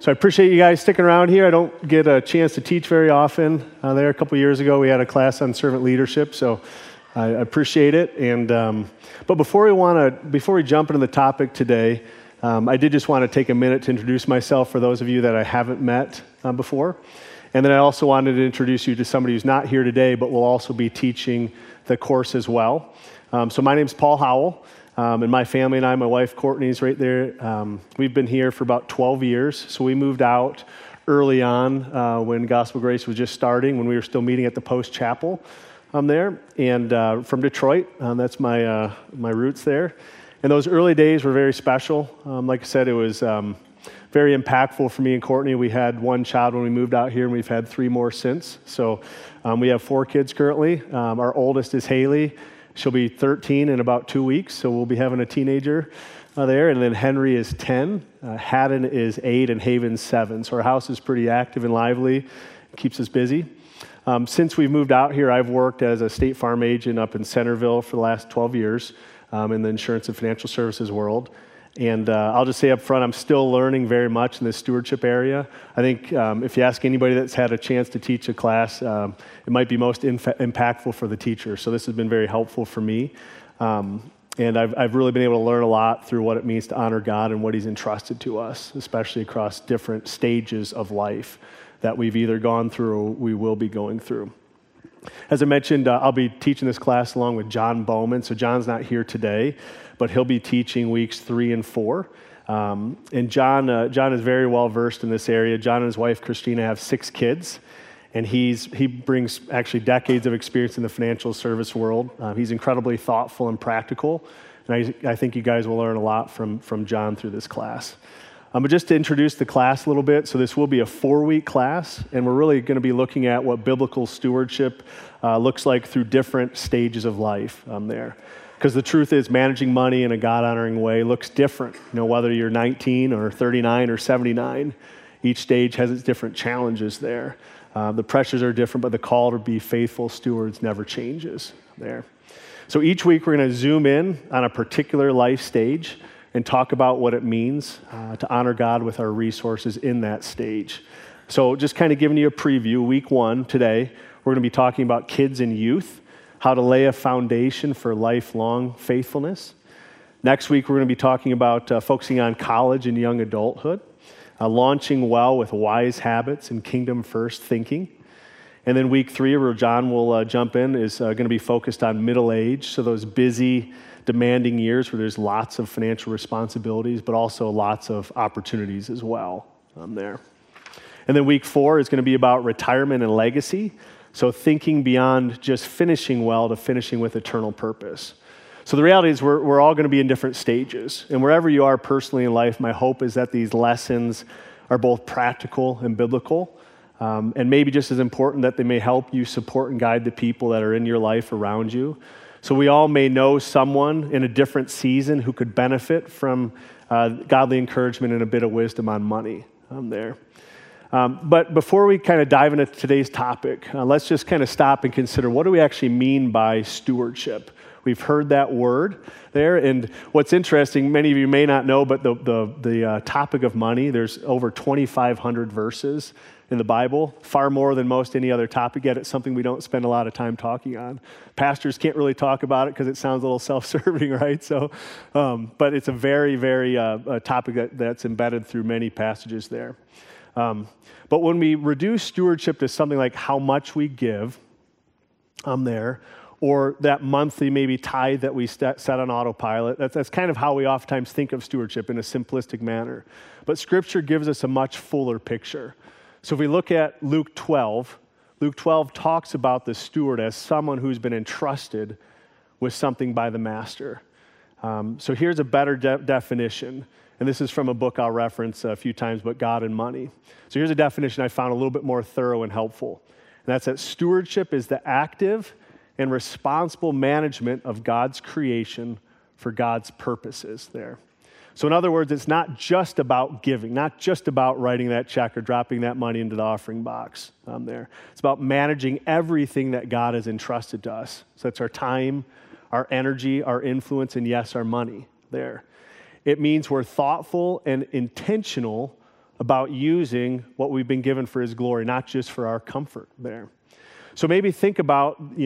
So I appreciate you guys sticking around here. I don't get a chance to teach very often. There a couple years ago, we had a class on servant leadership, so I appreciate it. But before we jump into the topic today, I did just want to take a minute to introduce myself for those of you that I haven't met before. And then I also wanted to introduce you to somebody who's not here today, but will also be teaching the course as well. So my name's Paul Howell. And my family and I, my wife Courtney's right there. We've been here for about 12 years. So we moved out early on when Gospel Grace was just starting, when we were still meeting at the Post Chapel there. And from Detroit, that's my roots there. And those early days were very special. Like I said, it was very impactful for me and Courtney. We had one child when we moved out here, and we've had 3 more since. So we have 4 kids currently. Our oldest is Haley. She'll be 13 in about 2 weeks, so we'll be having a teenager there. And then Henry is 10, Haddon is 8, and Haven's 7. So our house is pretty active and lively, keeps us busy. Since we've moved out here, I've worked as a State Farm agent up in Centerville for the last 12 years in the insurance and financial services world. And I'll just say up front, I'm still learning very much in the stewardship area. I think if you ask anybody that's had a chance to teach a class, it might be most impactful for the teacher. So this has been very helpful for me. And I've really been able to learn a lot through what it means to honor God and what He's entrusted to us, especially across different stages of life that we've either gone through or we will be going through. As I mentioned, I'll be teaching this class along with John Bowman. So John's not here today, but he'll be teaching weeks 3 and 4. And John is very well versed in this area. John and his wife Christina have 6 kids, and he brings actually decades of experience in the financial service world. He's incredibly thoughtful and practical, and I think you guys will learn a lot from John through this class. But just to introduce the class a little bit, so this will be a 4-week class, and we're really going to be looking at what biblical stewardship looks like through different stages of life there. Because the truth is, managing money in a God-honoring way looks different. Whether you're 19 or 39 or 79, each stage has its different challenges there. The pressures are different, but the call to be faithful stewards never changes there. So each week we're going to zoom in on a particular life stage and talk about what it means to honor God with our resources in that stage. So just kind of giving you a preview, week 1 today, we're going to be talking about kids and youth, how to lay a foundation for lifelong faithfulness. Next week, we're going to be talking about focusing on college and young adulthood, launching well with wise habits and kingdom-first thinking. And then week 3, where John will jump in, is going to be focused on middle age, so those busy, demanding years where there's lots of financial responsibilities, but also lots of opportunities as well there. And then week 4 is going to be about retirement and legacy, so thinking beyond just finishing well to finishing with eternal purpose. So the reality is we're all going to be in different stages. And wherever you are personally in life, my hope is that these lessons are both practical and biblical, and maybe just as important that they may help you support and guide the people that are in your life around you. So we all may know someone in a different season who could benefit from godly encouragement and a bit of wisdom on money there. But before we kind of dive into today's topic, let's just kind of stop and consider, what do we actually mean by stewardship? We've heard that word there, and what's interesting, many of you may not know, but the topic of money, there's over 2,500 verses in the Bible, far more than most any other topic, yet it's something we don't spend a lot of time talking on. Pastors can't really talk about it because it sounds a little self-serving, right? So, but it's a very, very topic that's embedded through many passages there. But when we reduce stewardship to something like how much we give there, or that monthly maybe tithe that we set on autopilot, that's kind of how we oftentimes think of stewardship in a simplistic manner. But Scripture gives us a much fuller picture. So if we look at Luke 12 talks about the steward as someone who's been entrusted with something by the master. So here's a better definition. And this is from a book I'll reference a few times, but God and Money. So here's a definition I found a little bit more thorough and helpful. And that's that stewardship is the active and responsible management of God's creation for God's purposes there. So in other words, it's not just about giving, not just about writing that check or dropping that money into the offering box there. It's about managing everything that God has entrusted to us. So that's our time, our energy, our influence, and yes, our money there. It means we're thoughtful and intentional about using what we've been given for his glory, not just for our comfort there. So maybe think about,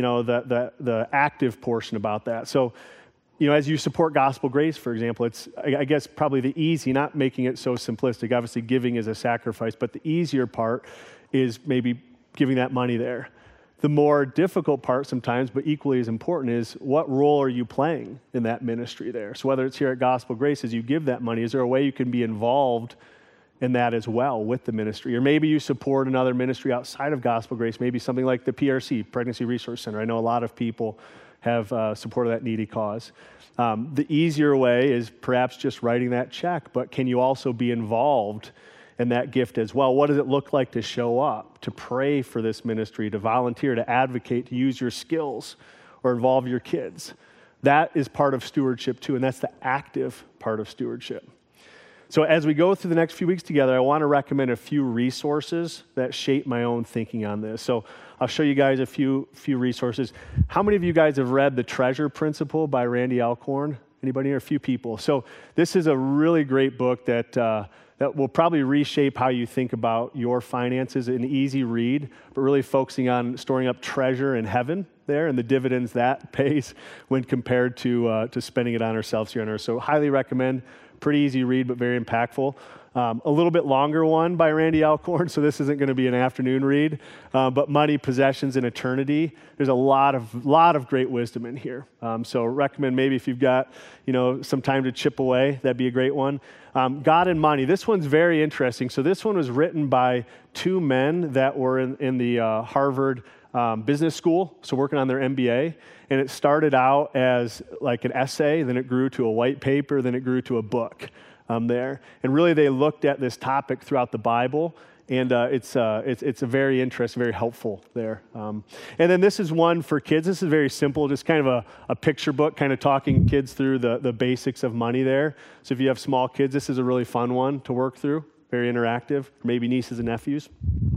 the active portion about that. So, as you support Gospel Grace, for example, it's, I guess, probably the easy, not making it so simplistic. Obviously, giving is a sacrifice, but the easier part is maybe giving that money there. The more difficult part sometimes, but equally as important, is what role are you playing in that ministry there? So whether it's here at Gospel Grace, as you give that money, is there a way you can be involved in that as well with the ministry? Or maybe you support another ministry outside of Gospel Grace, maybe something like the PRC, Pregnancy Resource Center. I know a lot of people have supported that needy cause. The easier way is perhaps just writing that check, but can you also be involved in that gift as well? What does it look like to show up, to pray for this ministry, to volunteer, to advocate, to use your skills, or involve your kids? That is part of stewardship too, and that's the active part of stewardship. So as we go through the next few weeks together, I want to recommend a few resources that shape my own thinking on this. So I'll show you guys a few resources. How many of you guys have read The Treasure Principle by Randy Alcorn? Anybody here? A few people. So this is a really great book that will probably reshape how you think about your finances. An easy read, but really focusing on storing up treasure in heaven there and the dividends that pays when compared to spending it on ourselves here on earth. So highly recommend. Pretty easy read, but very impactful. A little bit longer one by Randy Alcorn, so this isn't going to be an afternoon read, but Money, Possessions, and Eternity. There's a lot of great wisdom in here. So recommend maybe if you've got some time to chip away, that'd be a great one. God and Money. This one's very interesting. So this one was written by two men that were in the Harvard Business School, so working on their MBA. And it started out as like an essay, then it grew to a white paper, then it grew to a book there. And really they looked at this topic throughout the Bible, and it's a very interesting, very helpful there. And then this is one for kids. This is very simple, just kind of a picture book, kind of talking kids through the basics of money there. So if you have small kids, this is a really fun one to work through, very interactive, maybe nieces and nephews.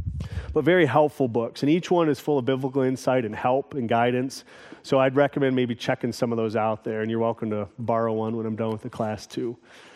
But very helpful books, and each one is full of biblical insight and help and guidance. So I'd recommend maybe checking some of those out there, and you're welcome to borrow one when I'm done with the class too.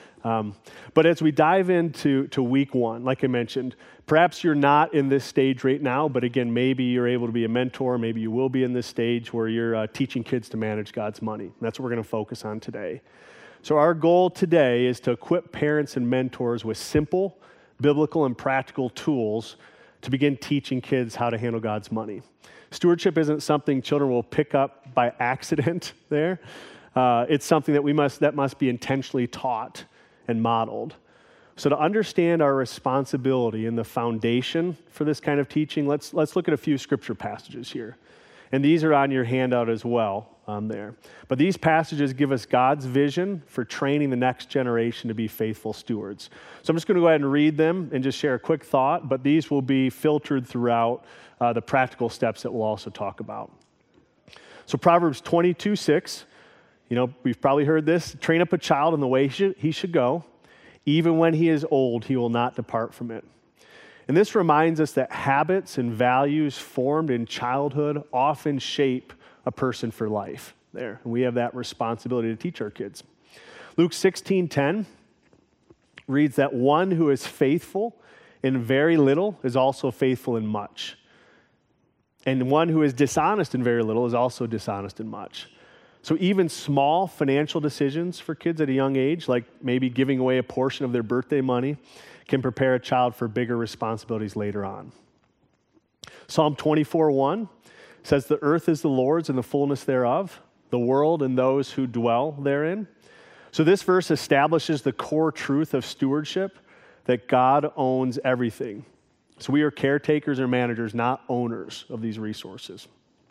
But as we dive into week one, like I mentioned, perhaps you're not in this stage right now, but again, maybe you're able to be a mentor, maybe you will be in this stage where you're teaching kids to manage God's money. And that's what we're going to focus on today. So our goal today is to equip parents and mentors with simple, biblical, and practical tools to begin teaching kids how to handle God's money. Stewardship isn't something children will pick up by accident there. It's something that must be intentionally taught and modeled. So to understand our responsibility and the foundation for this kind of teaching, let's look at a few scripture passages here. And these are on your handout as well there. But these passages give us God's vision for training the next generation to be faithful stewards. So I'm just going to go ahead and read them and just share a quick thought, but these will be filtered throughout the practical steps that we'll also talk about. So Proverbs 22:6, we've probably heard this: train up a child in the way he should go. Even when he is old, he will not depart from it. And this reminds us that habits and values formed in childhood often shape a person for life there. And we have that responsibility to teach our kids. Luke 16:10 reads that one who is faithful in very little is also faithful in much. And one who is dishonest in very little is also dishonest in much. So even small financial decisions for kids at a young age, like maybe giving away a portion of their birthday money, can prepare a child for bigger responsibilities later on. Psalm 24:1 says, "The earth is the Lord's and the fullness thereof, the world and those who dwell therein." So this verse establishes the core truth of stewardship, that God owns everything. So we are caretakers or managers, not owners of these resources.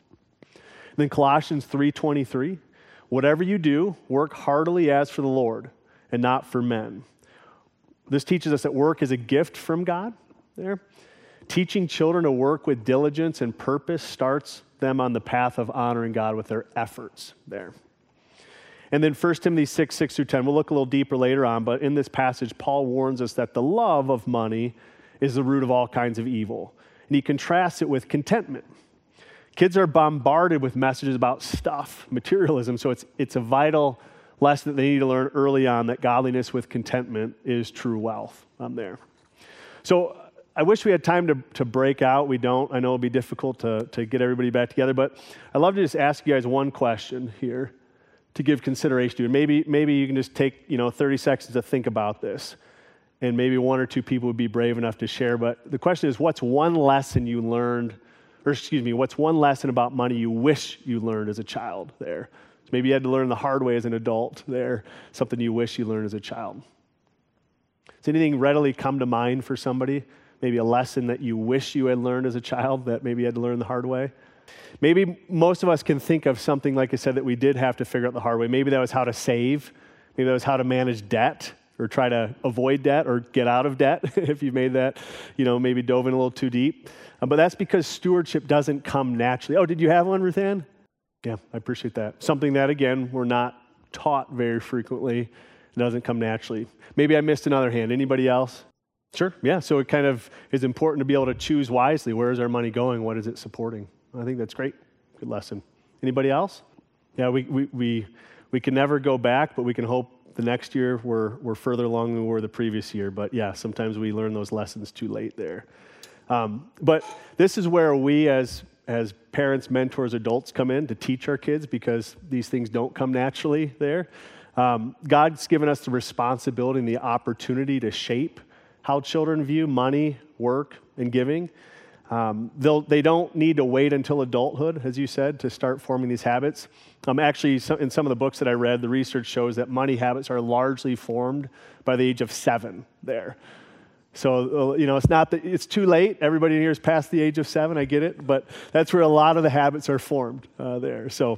And then Colossians 3:23, "Whatever you do, work heartily as for the Lord and not for men." This teaches us that work is a gift from God there. Teaching children to work with diligence and purpose starts them on the path of honoring God with their efforts there. And then 1 Timothy 6:6-10, we'll look a little deeper later on, but in this passage, Paul warns us that the love of money is the root of all kinds of evil. And he contrasts it with contentment. Kids are bombarded with messages about stuff, materialism, so it's a vital lesson that they need to learn early on, that godliness with contentment is true wealth there. So I wish we had time to break out. We don't. I know it'll be difficult to get everybody back together, but I'd love to just ask you guys one question here to give consideration to. And maybe you can just take 30 seconds to think about this, and maybe one or two people would be brave enough to share. But the question is, what's one lesson you learned, what's one lesson about money you wish you learned as a child there? So maybe you had to learn the hard way as an adult there, something you wish you learned as a child. Does anything readily come to mind for somebody? Maybe a lesson that you wish you had learned as a child that maybe you had to learn the hard way? Maybe most of us can think of something, like I said, that we did have to figure out the hard way. Maybe that was how to save. Maybe that was how to manage debt or try to avoid debt or get out of debt if you made that, maybe dove in a little too deep. But that's because stewardship doesn't come naturally. Oh, did you have one, Ruth Ann? Yeah, I appreciate that. Something that, again, we're not taught very frequently. It doesn't come naturally. Maybe I missed another hand. Anybody else? Sure, yeah. So it kind of is important to be able to choose wisely. Where is our money going? What is it supporting? I think that's great. Good lesson. Anybody else? Yeah, we can never go back, but we can hope the next year we're further along than we were the previous year. But yeah, sometimes we learn those lessons too late there. But this is where we as parents, mentors, adults come in to teach our kids, because these things don't come naturally there. God's given us the responsibility and the opportunity to shape how children view money, work, and giving. They don't need to wait until adulthood, as you said, to start forming these habits. Actually, in some of the books that I read, the research shows that money habits are largely formed by the age of 7 there. So, it's not that it's too late. Everybody in here is past the age of 7, I get it, but that's where a lot of the habits are formed there. So,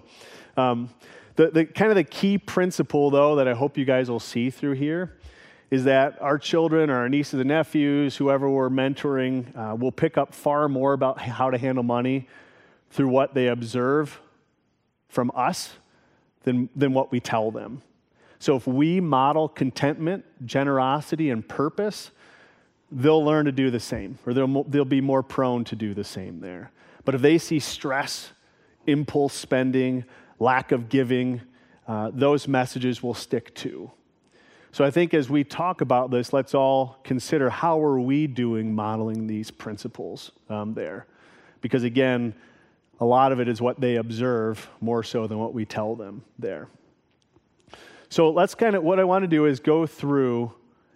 the kind of the key principle, though, that I hope you guys will see through here is that our children, or our nieces and nephews, whoever we're mentoring, will pick up far more about how to handle money through what they observe from us than what we tell them. So if we model contentment, generosity, and purpose, they'll learn to do the same, or they'll be more prone to do the same there. But if they see stress, impulse spending, lack of giving, those messages will stick too. So I think as we talk about this, let's all consider, how are we doing modeling these principles there? Because again, a lot of it is what they observe more so than what we tell them there. So what I want to do is go through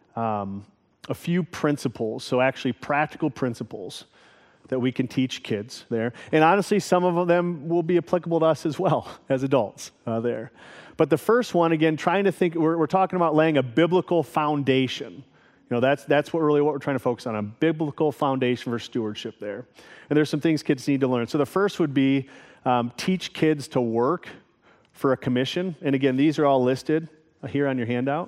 a few principles, so actually practical principles that we can teach kids there. And honestly, some of them will be applicable to us as well as adults there. But the first one, again, trying to think, we're talking about laying a biblical foundation. That's what we're trying to focus on, a biblical foundation for stewardship there. And there's some things kids need to learn. So the first would be teach kids to work for a commission. And again, these are all listed here on your handout.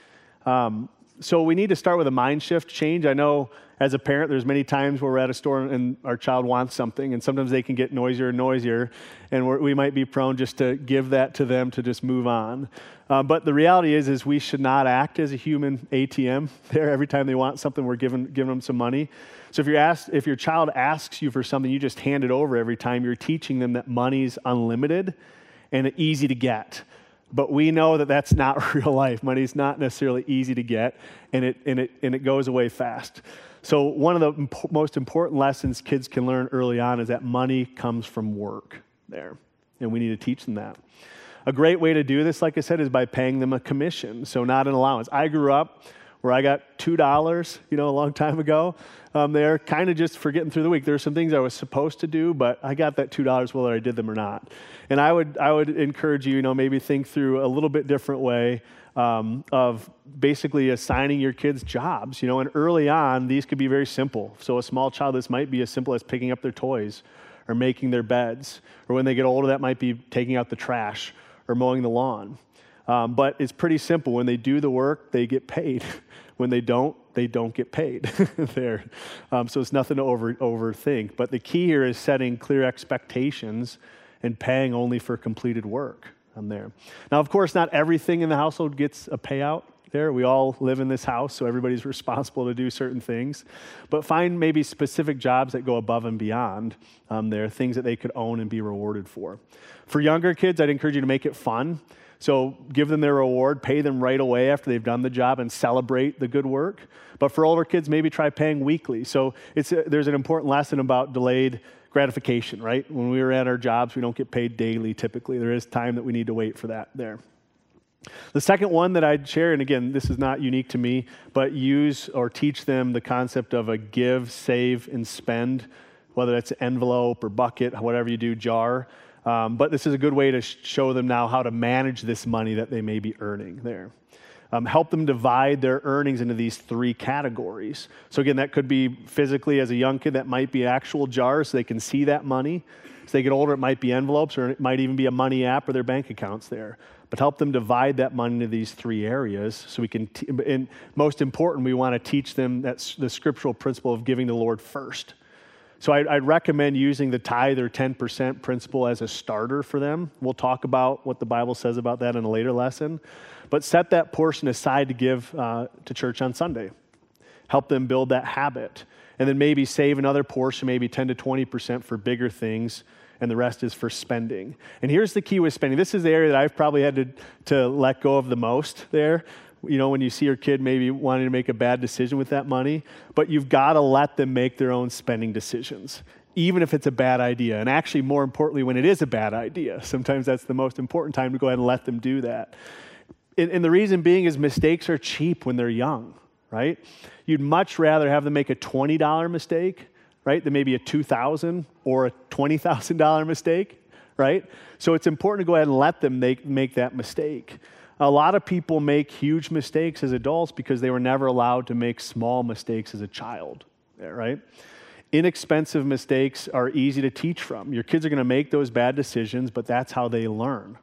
So we need to start with a mind shift change. I know as a parent, there's many times where we're at a store and our child wants something, and sometimes they can get noisier and noisier, and we might be prone just to give that to them to just move on. But the reality is we should not act as a human ATM there. Every time they want something, we're giving them some money. So if your child asks you for something, you just hand it over every time. You're teaching them that money's unlimited and easy to get. But we know that that's not real life. Money's not necessarily easy to get, and it goes away fast. So one of the most important lessons kids can learn early on is that money comes from work there, and we need to teach them that. A great way to do this, like I said, is by paying them a commission, so not an allowance. I grew up where I got $2, a long time ago there, kind of just for getting through the week. There were some things I was supposed to do, but I got that $2 whether I did them or not. And I would encourage you, maybe think through a little bit different way of basically assigning your kids jobs, and early on, these could be very simple. So a small child, this might be as simple as picking up their toys or making their beds, or when they get older, that might be taking out the trash or mowing the lawn. But it's pretty simple. When they do the work, they get paid. When they don't get paid there. So it's nothing to overthink. But the key here is setting clear expectations and paying only for completed work there. Now, of course, not everything in the household gets a payout there. We all live in this house, so everybody's responsible to do certain things. But find maybe specific jobs that go above and beyond there, things that they could own and be rewarded for. For younger kids, I'd encourage you to make it fun. So give them their reward, pay them right away after they've done the job, and celebrate the good work. But for older kids, maybe try paying weekly. So there's an important lesson about delayed gratification, right? When we were at our jobs, we don't get paid daily typically. There is time that we need to wait for that there. The second one that I'd share, and again, this is not unique to me, but use or teach them the concept of a give, save, and spend, whether it's envelope or bucket, whatever you do, jar. But this is a good way to show them now how to manage this money that they may be earning there. Help them divide their earnings into these three categories. So again, that could be physically as a young kid, that might be actual jars so they can see that money. As they get older, it might be envelopes, or it might even be a money app or their bank accounts there. But help them divide that money into these three areas so we can, and most important, we want to teach them that's the scriptural principle of giving the Lord first. So I'd recommend using the tithe or 10% principle as a starter for them. We'll talk about what the Bible says about that in a later lesson. But set that portion aside to give to church on Sunday. Help them build that habit. And then maybe save another portion, maybe 10 to 20% for bigger things, and the rest is for spending. And here's the key with spending. This is the area that I've probably had to let go of the most there. You know, when you see your kid maybe wanting to make a bad decision with that money, but you've got to let them make their own spending decisions, even if it's a bad idea. And actually, more importantly, when it is a bad idea, sometimes that's the most important time to go ahead and let them do that. And the reason being is mistakes are cheap when they're young, right? You'd much rather have them make a $20 mistake, right, than maybe a $2,000 or a $20,000 mistake, right? So it's important to go ahead and let them make that mistake. A lot of people make huge mistakes as adults because they were never allowed to make small mistakes as a child, right? Inexpensive mistakes are easy to teach from. Your kids are going to make those bad decisions, but that's how they learn.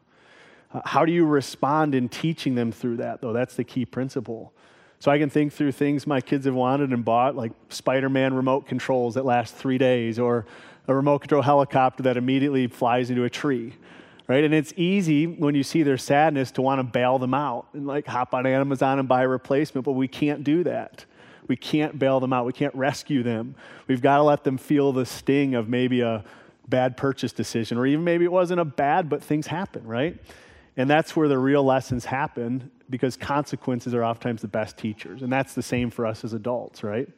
How do you respond in teaching them through that, though? That's the key principle. So I can think through things my kids have wanted and bought, like Spider-Man remote controls that last 3 days, or a remote control helicopter that immediately flies into a tree. Right? And it's easy when you see their sadness to want to bail them out and like hop on Amazon and buy a replacement, but we can't do that. We can't bail them out. We can't rescue them. We've got to let them feel the sting of maybe a bad purchase decision, or even maybe it wasn't a bad, but things happen, right? And that's where the real lessons happen, because consequences are oftentimes the best teachers. And that's the same for us as adults, right?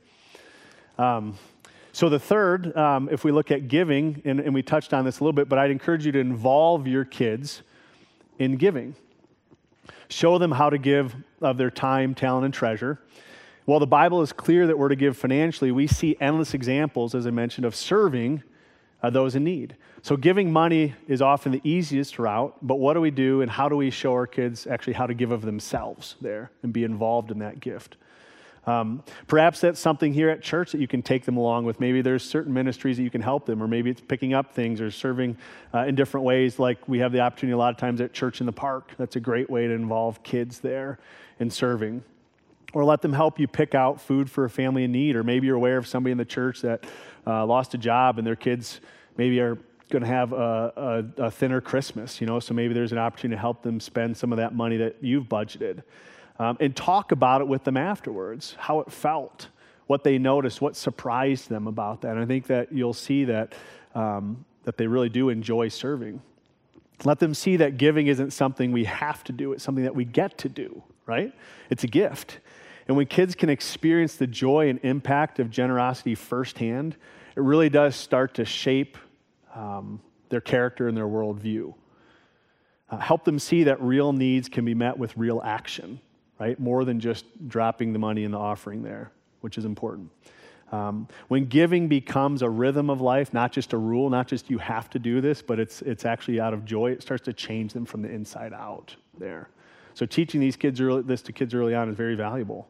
So the third, if we look at giving, and we touched on this a little bit, but I'd encourage you to involve your kids in giving. Show them how to give of their time, talent, and treasure. While the Bible is clear that we're to give financially, we see endless examples, as I mentioned, of serving those in need. So giving money is often the easiest route, but what do we do, and how do we show our kids actually how to give of themselves there and be involved in that gift? Perhaps that's something here at church that you can take them along with. Maybe there's certain ministries that you can help them, or maybe it's picking up things or serving in different ways, like we have the opportunity a lot of times at Church in the Park. That's a great way to involve kids there in serving. Or let them help you pick out food for a family in need, or maybe you're aware of somebody in the church that lost a job and their kids maybe are going to have a thinner Christmas, so maybe there's an opportunity to help them spend some of that money that you've budgeted. And talk about it with them afterwards, how it felt, what they noticed, what surprised them about that. And I think that you'll see that they really do enjoy serving. Let them see that giving isn't something we have to do, it's something that we get to do, right? It's a gift. And when kids can experience the joy and impact of generosity firsthand, it really does start to shape their character and their worldview. Help them see that real needs can be met with real action. Right? More than just dropping the money in the offering there, which is important. When giving becomes a rhythm of life, not just a rule, not just you have to do this, but it's actually out of joy, it starts to change them from the inside out there. So teaching these kids this to kids early on is very valuable.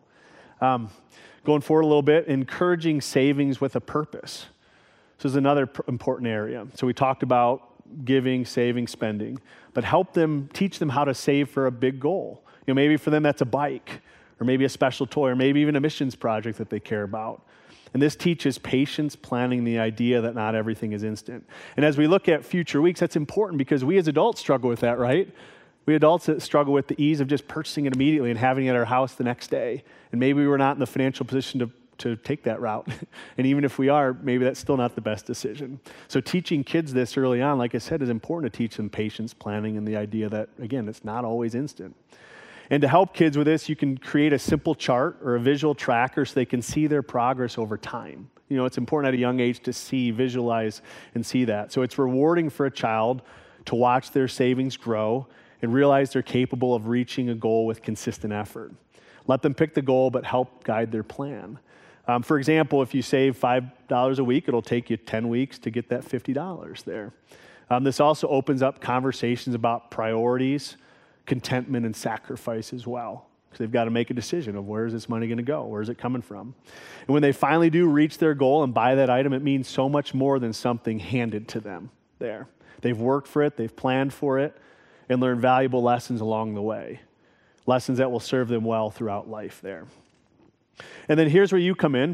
Going forward a little bit, encouraging savings with a purpose. This is another important area. So we talked about giving, saving, spending, but teach them how to save for a big goal. Maybe for them that's a bike, or maybe a special toy, or maybe even a missions project that they care about. And this teaches patience, planning, the idea that not everything is instant. And as we look at future weeks, that's important because we as adults struggle with that, right? We adults struggle with the ease of just purchasing it immediately and having it at our house the next day. And maybe we're not in the financial position to take that route. And even if we are, maybe that's still not the best decision. So teaching kids this early on, like I said, is important to teach them patience, planning, and the idea that, again, it's not always instant. And to help kids with this, you can create a simple chart or a visual tracker so they can see their progress over time. You know, it's important at a young age to see, visualize, and see that. So it's rewarding for a child to watch their savings grow and realize they're capable of reaching a goal with consistent effort. Let them pick the goal, but help guide their plan. For example, if you save $5 a week, it'll take you 10 weeks to get that $50 there. This also opens up conversations about priorities, contentment, and sacrifice as well. Because they've got to make a decision of where is this money going to go? Where is it coming from? And when they finally do reach their goal and buy that item, it means so much more than something handed to them there. They've worked for it, they've planned for it, and learned valuable lessons along the way. Lessons that will serve them well throughout life there. And then here's where you come in,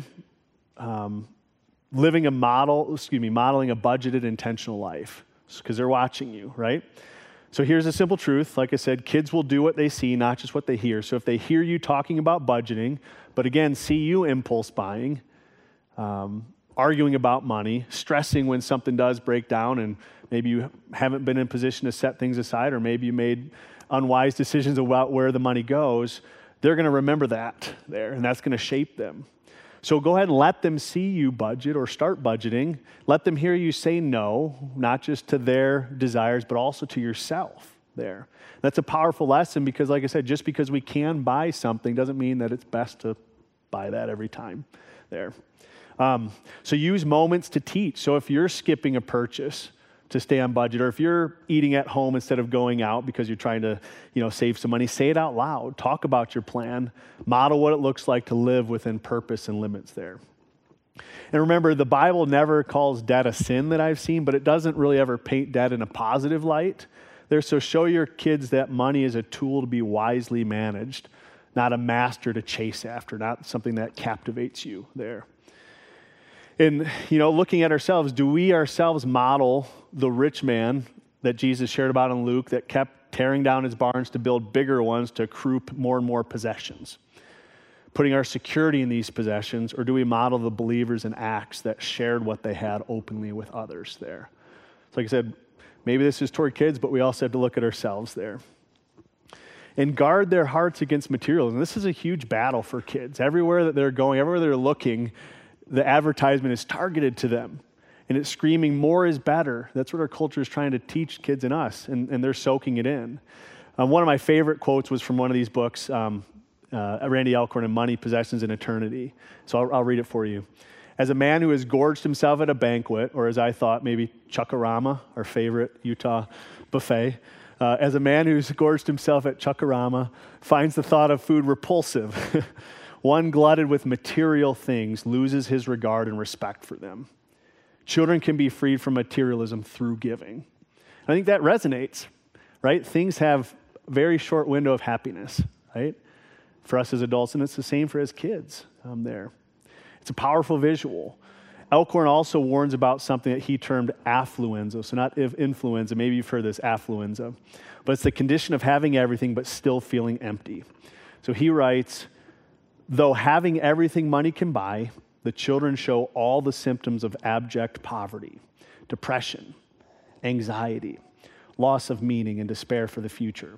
modeling a budgeted, intentional life, because they're watching you, right? So here's a simple truth. Like I said, kids will do what they see, not just what they hear. So if they hear you talking about budgeting, but again, see you impulse buying, arguing about money, stressing when something does break down and maybe you haven't been in a position to set things aside, or maybe you made unwise decisions about where the money goes, they're going to remember that there, and that's going to shape them. So go ahead and let them see you budget or start budgeting. Let them hear you say no, not just to their desires, but also to yourself there. That's a powerful lesson because, like I said, just because we can buy something doesn't mean that it's best to buy that every time there. So use moments to teach. So if you're skipping a purchase to stay on budget, or if you're eating at home instead of going out because you're trying to, save some money, say it out loud. Talk about your plan. Model what it looks like to live within purpose and limits there. And remember, the Bible never calls debt a sin that I've seen, but it doesn't really ever paint debt in a positive light there. So show your kids that money is a tool to be wisely managed, not a master to chase after, not something that captivates you there. And, looking at ourselves, do we ourselves model the rich man that Jesus shared about in Luke that kept tearing down his barns to build bigger ones to accrue more and more possessions? Putting our security in these possessions, or do we model the believers in Acts that shared what they had openly with others there? So like I said, maybe this is toward kids, but we also have to look at ourselves there. And guard their hearts against materials. And this is a huge battle for kids. Everywhere that they're going, everywhere they're looking, the advertisement is targeted to them, and it's screaming more is better. That's what our culture is trying to teach kids and us, and they're soaking it in. One of my favorite quotes was from one of these books, Randy Alcorn, in Money, Possessions, and Eternity. So I'll read it for you. As a man who has gorged himself at a banquet, or as I thought, maybe Chuck-a-Rama, our favorite Utah buffet, as a man who's gorged himself at Chuck-a-Rama finds the thought of food repulsive, one glutted with material things loses his regard and respect for them. Children can be freed from materialism through giving. I think that resonates, right? Things have a very short window of happiness, right? For us as adults, and it's the same for as kids there. It's a powerful visual. Alcorn also warns about something that he termed affluenza. So not influenza, maybe you've heard this, affluenza. But it's the condition of having everything but still feeling empty. So he writes, though having everything money can buy, the children show all the symptoms of abject poverty, depression, anxiety, loss of meaning, and despair for the future.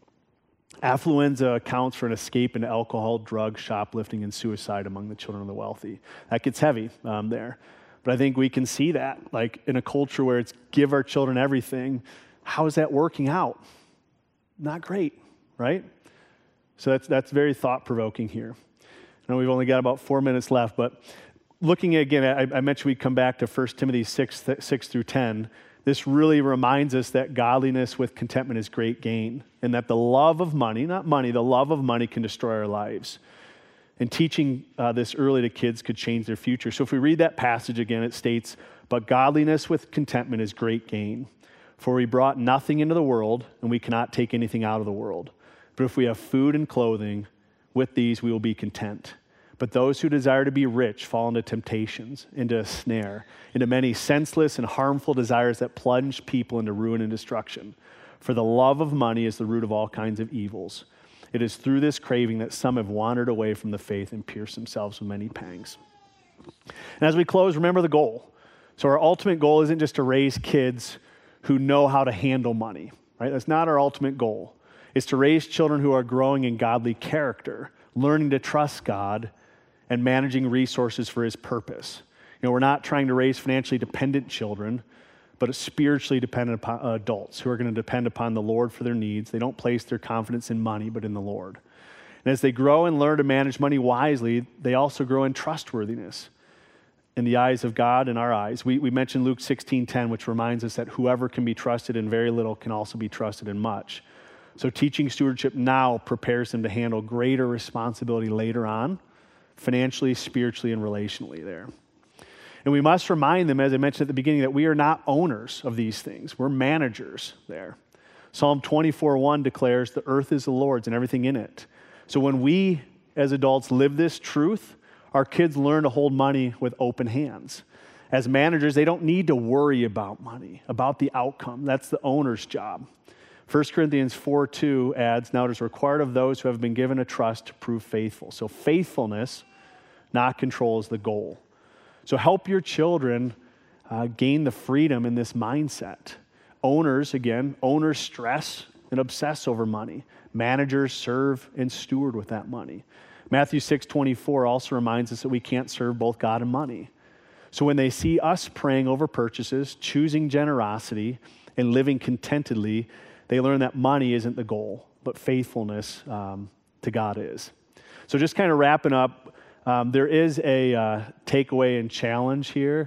Affluenza accounts for an escape into alcohol, drugs, shoplifting, and suicide among the children of the wealthy. That gets heavy there. But I think we can see that, like in a culture where it's give our children everything, how is that working out? Not great, right? So that's very thought-provoking here. I know we've only got about 4 minutes left, but looking again, I mentioned we'd come back to 1 Timothy 6 through 10. This really reminds us that godliness with contentment is great gain, and that the love of money, not money, the love of money can destroy our lives. And teaching this early to kids could change their future. So if we read that passage again, it states, but godliness with contentment is great gain. For we brought nothing into the world, and we cannot take anything out of the world. But if we have food and clothing, with these we will be content. But those who desire to be rich fall into temptations, into a snare, into many senseless and harmful desires that plunge people into ruin and destruction. For the love of money is the root of all kinds of evils. It is through this craving that some have wandered away from the faith and pierced themselves with many pangs. And as we close, remember the goal. So our ultimate goal isn't just to raise kids who know how to handle money, right? That's not our ultimate goal. It's to raise children who are growing in godly character, learning to trust God, and managing resources for his purpose. We're not trying to raise financially dependent children, but spiritually dependent upon adults who are going to depend upon the Lord for their needs. They don't place their confidence in money, but in the Lord. And as they grow and learn to manage money wisely, they also grow in trustworthiness in the eyes of God and our eyes. We mentioned Luke 16:10, which reminds us that whoever can be trusted in very little can also be trusted in much. So teaching stewardship now prepares them to handle greater responsibility later on, financially, spiritually, and relationally there. And we must remind them, as I mentioned at the beginning, that we are not owners of these things. We're managers there. Psalm 24:1 declares, the earth is the Lord's and everything in it. So when we, as adults, live this truth, our kids learn to hold money with open hands. As managers, they don't need to worry about money, about the outcome. That's the owner's job. 1 Corinthians 4:2 adds, now it is required of those who have been given a trust to prove faithful. So faithfulness, not control, is the goal. So help your children gain the freedom in this mindset. Owners stress and obsess over money. Managers serve and steward with that money. Matthew 6:24 also reminds us that we can't serve both God and money. So when they see us praying over purchases, choosing generosity, and living contentedly, they learn that money isn't the goal, but faithfulness to God is. So just kind of wrapping up, there is a takeaway and challenge here.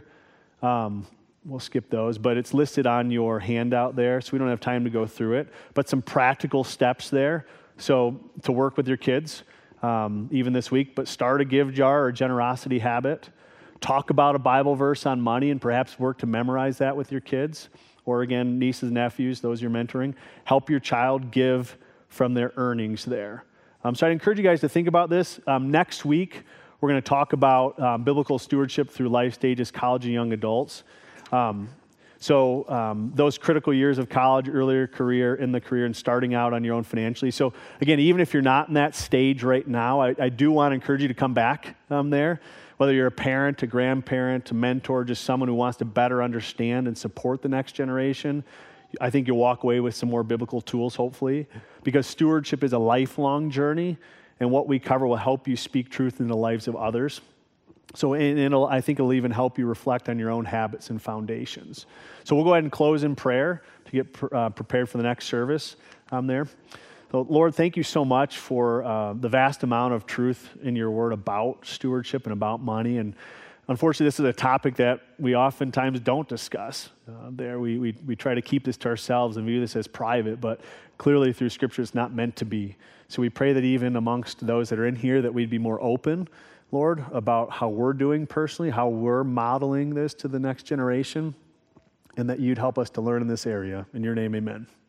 We'll skip those, but it's listed on your handout there, so we don't have time to go through it. But some practical steps there. So to work with your kids, even this week, but start a give jar or generosity habit. Talk about a Bible verse on money and perhaps work to memorize that with your kids. Or again, nieces, nephews, those you're mentoring. Help your child give from their earnings there. So I'd encourage you guys to think about this. Next week, we're going to talk about biblical stewardship through life stages, college and young adults. Those critical years of college, earlier career, in the career, and starting out on your own financially. So again, even if you're not in that stage right now, I do want to encourage you to come back there. Whether you're a parent, a grandparent, a mentor, just someone who wants to better understand and support the next generation, I think you'll walk away with some more biblical tools, hopefully, because stewardship is a lifelong journey, and what we cover will help you speak truth in the lives of others. So I think it'll even help you reflect on your own habits and foundations. So we'll go ahead and close in prayer to get prepared for the next service there. So Lord, thank you so much for the vast amount of truth in your word about stewardship and about money. And unfortunately, this is a topic that we oftentimes don't discuss. We try to keep this to ourselves and view this as private, but clearly through Scripture it's not meant to be. So we pray that even amongst those that are in here that we'd be more open, Lord, about how we're doing personally, how we're modeling this to the next generation, and that you'd help us to learn in this area. In your name, amen.